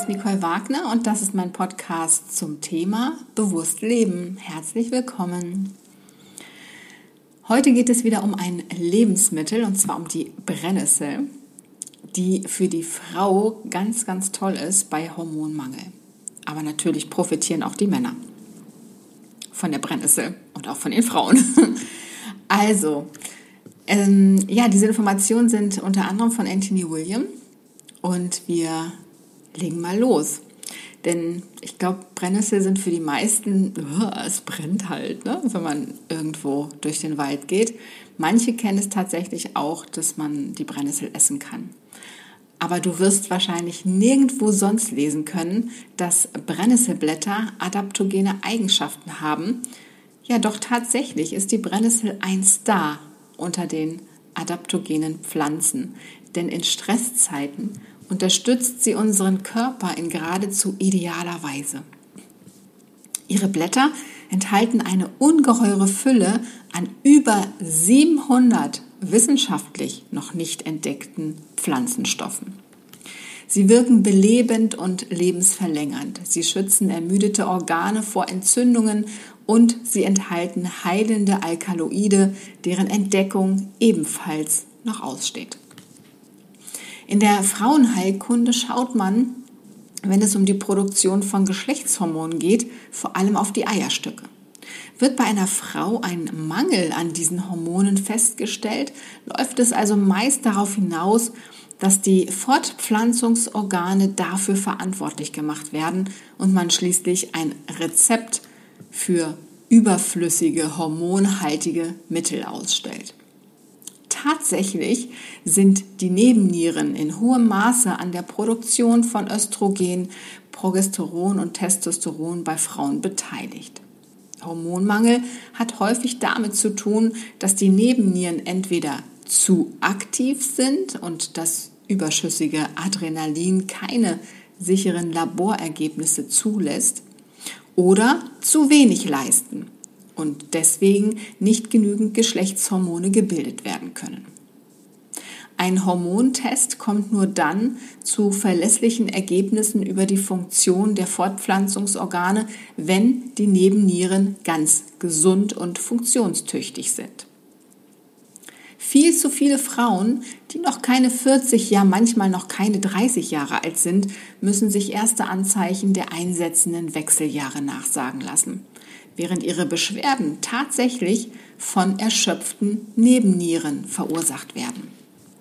ist Nicole Wagner und das ist mein Podcast zum Thema Bewusst Leben. Herzlich willkommen. Heute geht es wieder um ein Lebensmittel und zwar um die Brennnessel, die für die Frau ganz, ganz toll ist bei Hormonmangel. Aber natürlich profitieren auch die Männer von der Brennnessel und auch von den Frauen. Also, diese Informationen sind unter anderem von Anthony William und wir legen mal los. Denn ich glaube, Brennnessel sind für die meisten, es brennt halt, ne, wenn man irgendwo durch den Wald geht. Manche kennen es tatsächlich auch, dass man die Brennnessel essen kann. Aber du wirst wahrscheinlich nirgendwo sonst lesen können, dass Brennnesselblätter adaptogene Eigenschaften haben. Ja, doch tatsächlich ist die Brennnessel ein Star unter den adaptogenen Pflanzen. Denn in Stresszeiten unterstützt sie unseren Körper in geradezu idealer Weise. Ihre Blätter enthalten eine ungeheure Fülle an über 700 wissenschaftlich noch nicht entdeckten Pflanzenstoffen. Sie wirken belebend und lebensverlängernd. Sie schützen ermüdete Organe vor Entzündungen und sie enthalten heilende Alkaloide, deren Entdeckung ebenfalls noch aussteht. In der Frauenheilkunde schaut man, wenn es um die Produktion von Geschlechtshormonen geht, vor allem auf die Eierstöcke. Wird bei einer Frau ein Mangel an diesen Hormonen festgestellt, läuft es also meist darauf hinaus, dass die Fortpflanzungsorgane dafür verantwortlich gemacht werden und man schließlich ein Rezept für überflüssige, hormonhaltige Mittel ausstellt. Tatsächlich sind die Nebennieren in hohem Maße an der Produktion von Östrogen, Progesteron und Testosteron bei Frauen beteiligt. Hormonmangel hat häufig damit zu tun, dass die Nebennieren entweder zu aktiv sind und das überschüssige Adrenalin keine sicheren Laborergebnisse zulässt oder zu wenig leisten und deswegen nicht genügend Geschlechtshormone gebildet werden können. Ein Hormontest kommt nur dann zu verlässlichen Ergebnissen über die Funktion der Fortpflanzungsorgane, wenn die Nebennieren ganz gesund und funktionstüchtig sind. Viel zu viele Frauen, die noch keine 40, ja manchmal noch keine 30 Jahre alt sind, müssen sich erste Anzeichen der einsetzenden Wechseljahre nachsagen lassen, während ihre Beschwerden tatsächlich von erschöpften Nebennieren verursacht werden.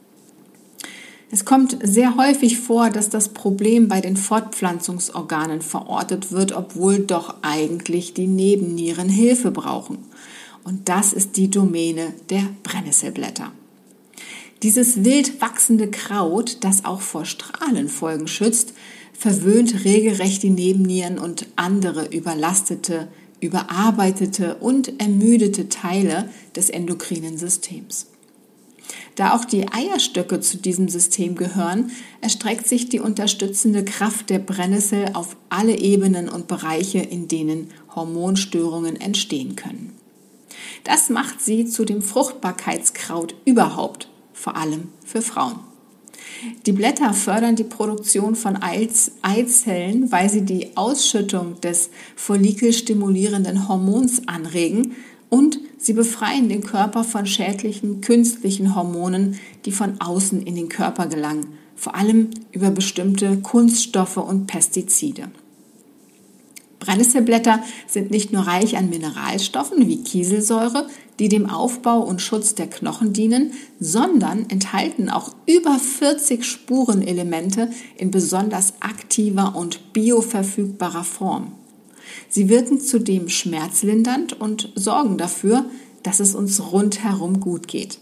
Es kommt sehr häufig vor, dass das Problem bei den Fortpflanzungsorganen verortet wird, obwohl doch eigentlich die Nebennieren Hilfe brauchen. Und das ist die Domäne der Brennnesselblätter. Dieses wild wachsende Kraut, das auch vor Strahlenfolgen schützt, verwöhnt regelrecht die Nebennieren und andere überlastete, überarbeitete und ermüdete Teile des endokrinen Systems. Da auch die Eierstöcke zu diesem System gehören, erstreckt sich die unterstützende Kraft der Brennnessel auf alle Ebenen und Bereiche, in denen Hormonstörungen entstehen können. Das macht sie zu dem Fruchtbarkeitskraut überhaupt, vor allem für Frauen. Die Blätter fördern die Produktion von Eizellen, weil sie die Ausschüttung des follikelstimulierenden Hormons anregen und sie befreien den Körper von schädlichen künstlichen Hormonen, die von außen in den Körper gelangen, vor allem über bestimmte Kunststoffe und Pestizide. Brennnesselblätter sind nicht nur reich an Mineralstoffen wie Kieselsäure, die dem Aufbau und Schutz der Knochen dienen, sondern enthalten auch über 40 Spurenelemente in besonders aktiver und bioverfügbarer Form. Sie wirken zudem schmerzlindernd und sorgen dafür, dass es uns rundherum gut geht.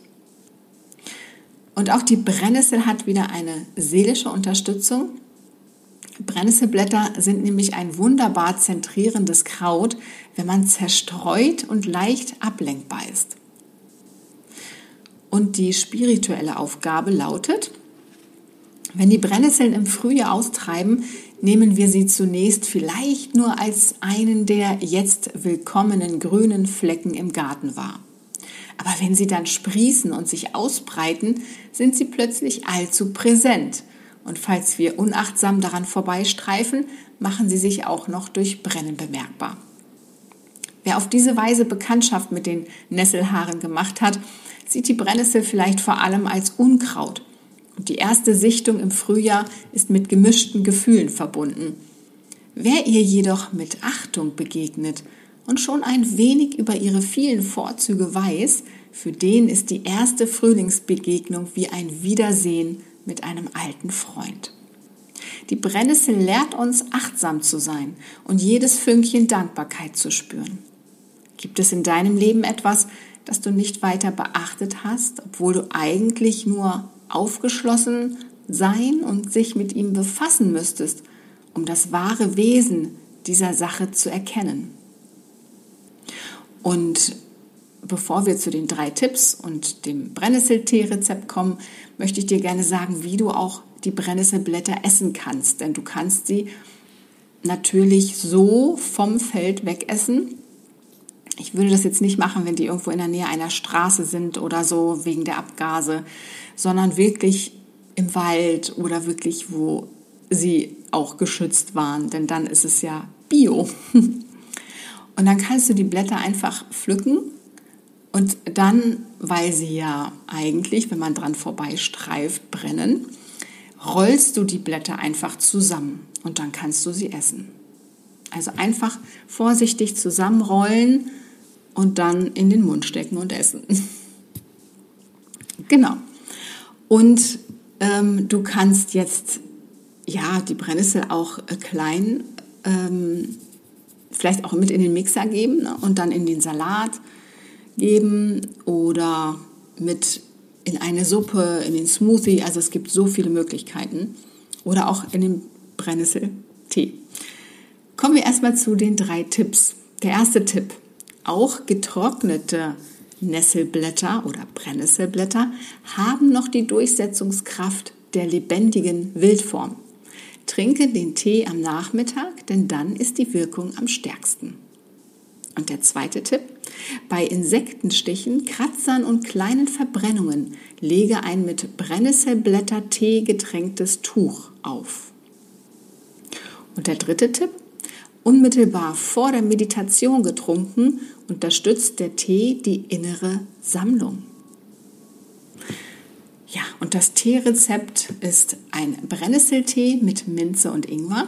Und auch die Brennnessel hat wieder eine seelische Unterstützung. Brennnesselblätter sind nämlich ein wunderbar zentrierendes Kraut, wenn man zerstreut und leicht ablenkbar ist. Und die spirituelle Aufgabe lautet: Wenn die Brennnesseln im Frühjahr austreiben, nehmen wir sie zunächst vielleicht nur als einen der jetzt willkommenen grünen Flecken im Garten wahr. Aber wenn sie dann sprießen und sich ausbreiten, sind sie plötzlich allzu präsent Und falls wir unachtsam daran vorbeistreifen, machen sie sich auch noch durch Brennen bemerkbar. Wer auf diese Weise Bekanntschaft mit den Nesselhaaren gemacht hat, sieht die Brennnessel vielleicht vor allem als Unkraut. Und die erste Sichtung im Frühjahr ist mit gemischten Gefühlen verbunden. Wer ihr jedoch mit Achtung begegnet und schon ein wenig über ihre vielen Vorzüge weiß, für den ist die erste Frühlingsbegegnung wie ein Wiedersehen mit einem alten Freund. Die Brennnessel lehrt uns, achtsam zu sein und jedes Fünkchen Dankbarkeit zu spüren. Gibt es in deinem Leben etwas, das du nicht weiter beachtet hast, obwohl du eigentlich nur aufgeschlossen sein und sich mit ihm befassen müsstest, um das wahre Wesen dieser Sache zu erkennen? Und bevor wir zu den 3 Tipps und dem Brennnesseltee-Rezept kommen, möchte ich dir gerne sagen, wie du auch die Brennnesselblätter essen kannst. Denn du kannst sie natürlich so vom Feld wegessen. Ich würde das jetzt nicht machen, wenn die irgendwo in der Nähe einer Straße sind oder so wegen der Abgase, sondern wirklich im Wald oder wirklich, wo sie auch geschützt waren, denn dann ist es ja Bio. Und dann kannst du die Blätter einfach pflücken und dann, weil sie ja eigentlich, wenn man dran vorbeistreift, brennen, rollst du die Blätter einfach zusammen und dann kannst du sie essen. Also einfach vorsichtig zusammenrollen und dann in den Mund stecken und essen. Genau. Und du kannst jetzt die Brennnessel auch klein, vielleicht auch mit in den Mixer geben, ne, und dann in den Salat geben oder mit in eine Suppe, in den Smoothie. Also es gibt so viele Möglichkeiten. Oder auch in den Brennnesseltee. Kommen wir erstmal zu den 3 Tipps. Der erste Tipp: Auch getrocknete Nesselblätter oder Brennnesselblätter haben noch die Durchsetzungskraft der lebendigen Wildform. Trinke den Tee am Nachmittag, denn dann ist die Wirkung am stärksten. Und der zweite Tipp: Bei Insektenstichen, Kratzern und kleinen Verbrennungen lege ein mit Brennnesselblättertee getränktes Tuch auf. Und der dritte Tipp: Unmittelbar vor der Meditation getrunken, unterstützt der Tee die innere Sammlung. Ja, und das Teerezept ist ein Brennnesseltee mit Minze und Ingwer.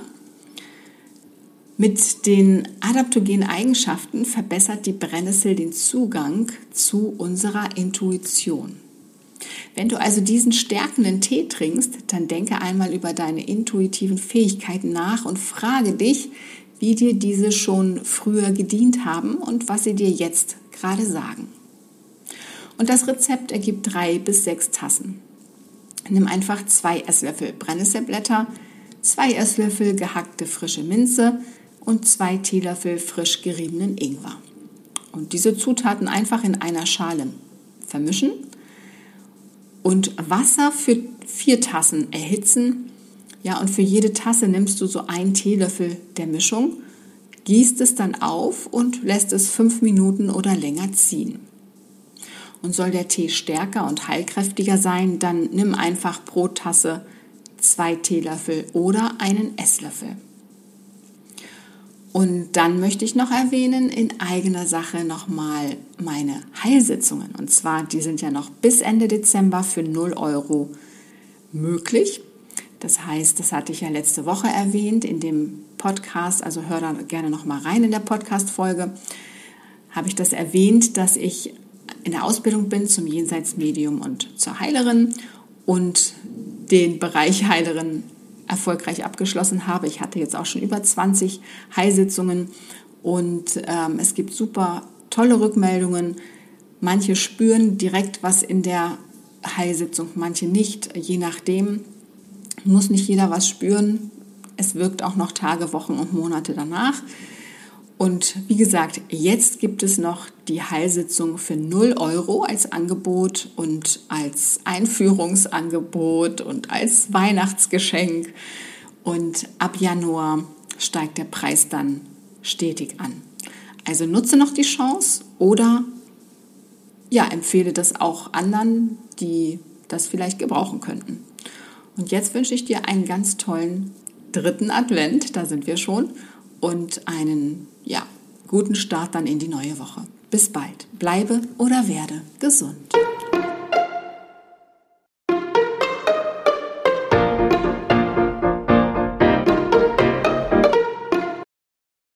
Mit den adaptogenen Eigenschaften verbessert die Brennnessel den Zugang zu unserer Intuition. Wenn du also diesen stärkenden Tee trinkst, dann denke einmal über deine intuitiven Fähigkeiten nach und frage dich, wie dir diese schon früher gedient haben und was sie dir jetzt gerade sagen. Und das Rezept ergibt 3 bis 6 Tassen. Nimm einfach 2 Esslöffel Brennnesselblätter, 2 Esslöffel gehackte frische Minze und 2 Teelöffel frisch geriebenen Ingwer. Und diese Zutaten einfach in einer Schale vermischen und Wasser für 4 Tassen erhitzen. Ja, und für jede Tasse nimmst du so 1 Teelöffel der Mischung, gießt es dann auf und lässt es 5 Minuten oder länger ziehen. Und soll der Tee stärker und heilkräftiger sein, dann nimm einfach pro Tasse 2 Teelöffel oder einen Esslöffel. Und dann möchte ich noch erwähnen, in eigener Sache nochmal meine Heilsitzungen. Und zwar, die sind ja noch bis Ende Dezember für 0 € möglich. Das heißt, das hatte ich ja letzte Woche erwähnt in dem Podcast, also hör da gerne nochmal rein in der Podcast-Folge, habe ich das erwähnt, dass ich in der Ausbildung bin zum Jenseitsmedium und zur Heilerin und den Bereich Heilerin erfolgreich abgeschlossen habe. Ich hatte jetzt auch schon über 20 Heilsitzungen und es gibt super tolle Rückmeldungen. Manche spüren direkt was in der Heilsitzung, manche nicht, je nachdem. Muss nicht jeder was spüren. Es wirkt auch noch Tage, Wochen und Monate danach. Und wie gesagt, jetzt gibt es noch die Heilsitzung für 0 € als Angebot und als Einführungsangebot und als Weihnachtsgeschenk. Und ab Januar steigt der Preis dann stetig an. Also nutze noch die Chance oder empfehle das auch anderen, die das vielleicht gebrauchen könnten. Und jetzt wünsche ich dir einen ganz tollen 3. Advent, da sind wir schon, und einen guten Start dann in die neue Woche. Bis bald. Bleibe oder werde gesund.